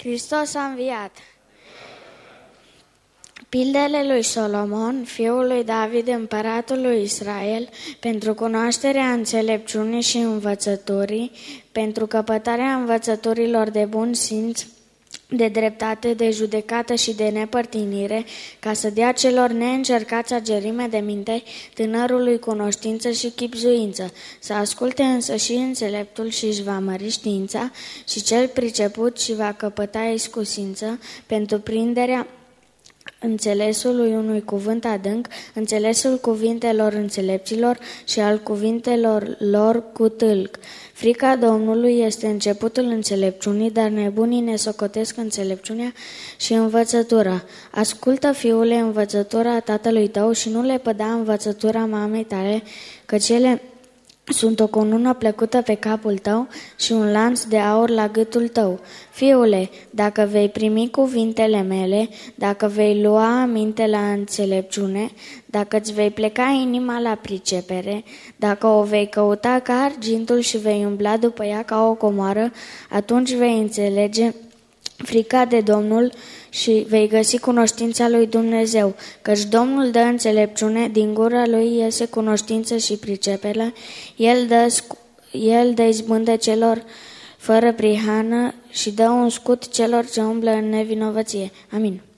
Hristos a înviat. Pildele lui Solomon, fiul lui David, împăratul lui Israel, pentru cunoașterea înțelepciunii și învățăturii, pentru căpătarea învățăturilor de bun simț, de dreptate, de judecată și de nepărtinire, ca să dea celor neîncercați agerime de minte, tânărului cunoștință și chipzuință, să asculte însă și înțeleptul și își va mări știința, și cel priceput și va căpăta iscusință pentru prinderea înțelesului unui cuvânt adânc, înțelesul cuvintelor înțelepților și al cuvintelor lor cu tâlc. Frica Domnului este începutul înțelepciunii, dar nebunii ne socotesc înțelepciunea și învățătura. Ascultă, fiule, învățătura tatălui tău și nu le păda învățătura mamei tale, că cele sunt o cunună plăcută pe capul tău și un lanț de aur la gâtul tău. Fiule, dacă vei primi cuvintele mele, dacă vei lua aminte la înțelepciune, dacă îți vei pleca inima la pricepere, dacă o vei căuta ca argintul și vei umbla după ea ca o comoară, atunci vei înțelege frica de Domnul și vei găsi cunoștința lui Dumnezeu, căci Domnul dă înțelepciune, din gura lui iese cunoștință și pricepere, el dă izbândă celor fără prihană și dă un scut celor ce umblă în nevinovăție. Amin.